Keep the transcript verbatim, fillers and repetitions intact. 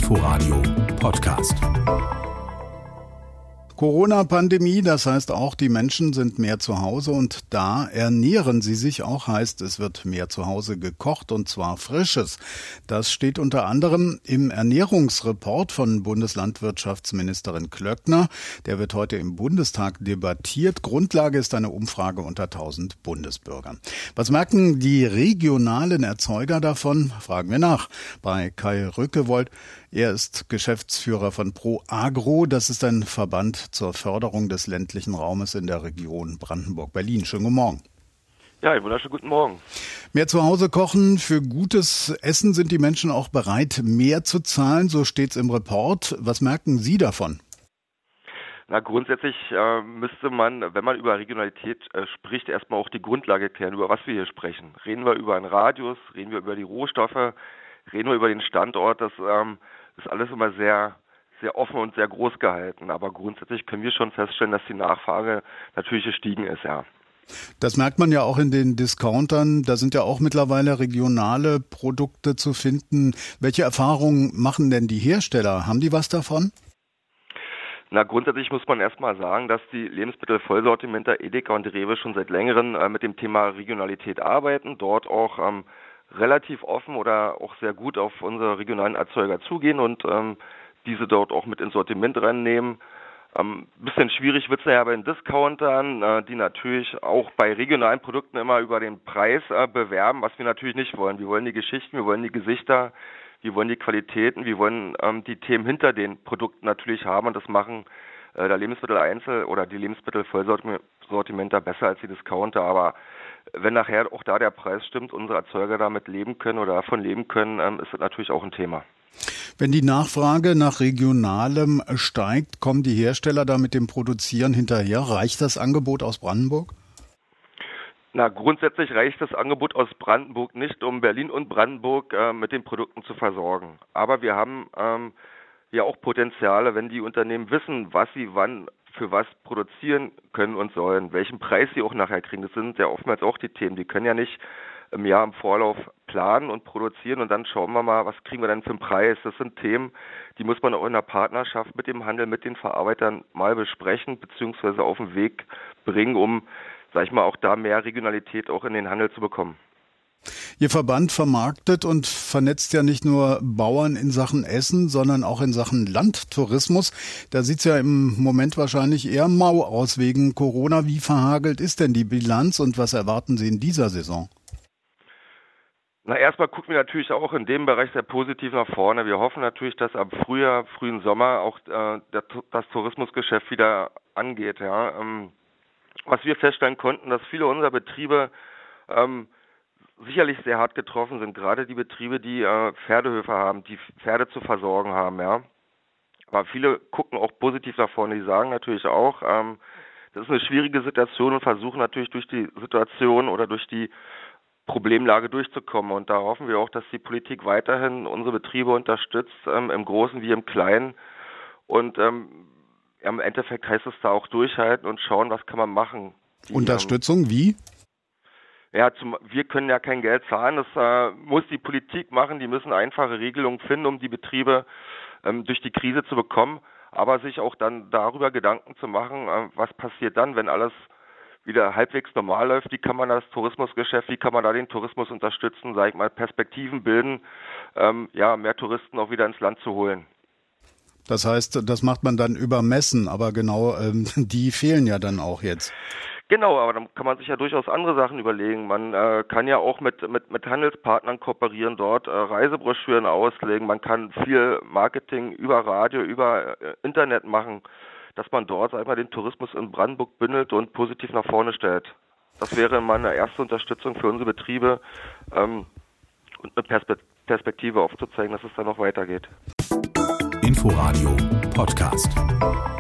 Inforadio Podcast. Corona-Pandemie, das heißt auch, die Menschen sind mehr zu Hause und da ernähren sie sich auch, heißt, es wird mehr zu Hause gekocht und zwar Frisches. Das steht unter anderem im Ernährungsreport von Bundeslandwirtschaftsministerin Klöckner. Der wird heute im Bundestag debattiert. Grundlage ist eine Umfrage unter tausend Bundesbürgern. Was merken die regionalen Erzeuger davon? Fragen wir nach bei Kai Rückewold. Er ist Geschäftsführer von Pro Agro. Das ist ein Verband zur Förderung des ländlichen Raumes in der Region Brandenburg-Berlin. Schönen guten Morgen. Ja, einen wunderschönen guten Morgen. Mehr zu Hause kochen, für gutes Essen sind die Menschen auch bereit, mehr zu zahlen. So steht es im Report. Was merken Sie davon? Na, grundsätzlich äh, müsste man, wenn man über Regionalität äh, spricht, erstmal auch die Grundlage klären, über was wir hier sprechen. Reden wir über einen Radius, reden wir über die Rohstoffe, reden wir über den Standort. Das ähm, ist alles immer sehr, sehr offen und sehr groß gehalten. Aber grundsätzlich können wir schon feststellen, dass die Nachfrage natürlich gestiegen ist, ja. Das merkt man ja auch in den Discountern. Da sind ja auch mittlerweile regionale Produkte zu finden. Welche Erfahrungen machen denn die Hersteller? Haben die was davon? Na, grundsätzlich muss man erstmal sagen, dass die Lebensmittelvollsortimenter Edeka und Rewe schon seit längerem äh, mit dem Thema Regionalität arbeiten, dort auch ähm, relativ offen oder auch sehr gut auf unsere regionalen Erzeuger zugehen und ähm, diese dort auch mit ins Sortiment reinnehmen. Ähm, bisschen schwierig wird es ja bei den Discountern, äh, die natürlich auch bei regionalen Produkten immer über den Preis äh, bewerben, was wir natürlich nicht wollen. Wir wollen die Geschichten, wir wollen die Gesichter, wir wollen die Qualitäten, wir wollen ähm, die Themen hinter den Produkten natürlich haben und das machen äh, der Lebensmitteleinzel- oder die Lebensmittelvollsortimenter besser als die Discounter, aber wenn nachher auch da der Preis stimmt, unsere Erzeuger damit leben können oder davon leben können, ähm, ist das natürlich auch ein Thema. Wenn die Nachfrage nach Regionalem steigt, kommen die Hersteller da mit dem Produzieren hinterher? Reicht das Angebot aus Brandenburg? Na, grundsätzlich reicht das Angebot aus Brandenburg nicht, um Berlin und Brandenburg äh, mit den Produkten zu versorgen. Aber wir haben ähm, ja auch Potenziale, wenn die Unternehmen wissen, was sie wann für was produzieren können und sollen, welchen Preis sie auch nachher kriegen. Das sind ja oftmals auch die Themen. Die können ja nicht im Jahr im Vorlauf planen und produzieren und dann schauen wir mal, was kriegen wir denn für einen Preis. Das sind Themen, die muss man auch in der Partnerschaft mit dem Handel, mit den Verarbeitern mal besprechen beziehungsweise auf den Weg bringen, um, sag ich mal, auch da mehr Regionalität auch in den Handel zu bekommen. Ihr Verband vermarktet und vernetzt ja nicht nur Bauern in Sachen Essen, sondern auch in Sachen Landtourismus. Da sieht es ja im Moment wahrscheinlich eher mau aus wegen Corona. Wie verhagelt ist denn die Bilanz und was erwarten Sie in dieser Saison? Na, erstmal gucken wir natürlich auch in dem Bereich sehr positiv nach vorne. Wir hoffen natürlich, dass ab Frühjahr, frühen Sommer auch äh, der, das Tourismusgeschäft wieder angeht. Ja. Ähm, was wir feststellen konnten, dass viele unserer Betriebe ähm, sicherlich sehr hart getroffen sind, gerade die Betriebe, die äh, Pferdehöfe haben, die Pferde zu versorgen haben, ja. Aber viele gucken auch positiv nach vorne, die sagen natürlich auch, ähm, das ist eine schwierige Situation und versuchen natürlich durch die Situation oder durch die Problemlage durchzukommen. Und da hoffen wir auch, dass die Politik weiterhin unsere Betriebe unterstützt, ähm, im Großen wie im Kleinen. Und ähm, ja, im Endeffekt heißt es da auch durchhalten und schauen, was kann man machen. Die, Unterstützung ähm, wie? Ja, zum, wir können ja kein Geld zahlen, das äh, muss die Politik machen, die müssen einfache Regelungen finden, um die Betriebe ähm, durch die Krise zu bekommen, aber sich auch dann darüber Gedanken zu machen, äh, was passiert dann, wenn alles wieder halbwegs normal läuft, wie kann man das Tourismusgeschäft, wie kann man da den Tourismus unterstützen, sag ich mal, Perspektiven bilden, ähm, ja, mehr Touristen auch wieder ins Land zu holen. Das heißt, das macht man dann über Messen, aber genau, ähm, die fehlen ja dann auch jetzt. Genau, aber dann kann man sich ja durchaus andere Sachen überlegen. Man äh, kann ja auch mit, mit, mit Handelspartnern kooperieren, dort äh, Reisebroschüren auslegen. Man kann viel Marketing über Radio, über äh, Internet machen, dass man dort, sag ich mal, den Tourismus in Brandenburg bündelt und positiv nach vorne stellt. Das wäre meine erste Unterstützung für unsere Betriebe ähm, und eine Perspe- Perspektive aufzuzeigen, dass es da noch weitergeht. Inforadio Podcast.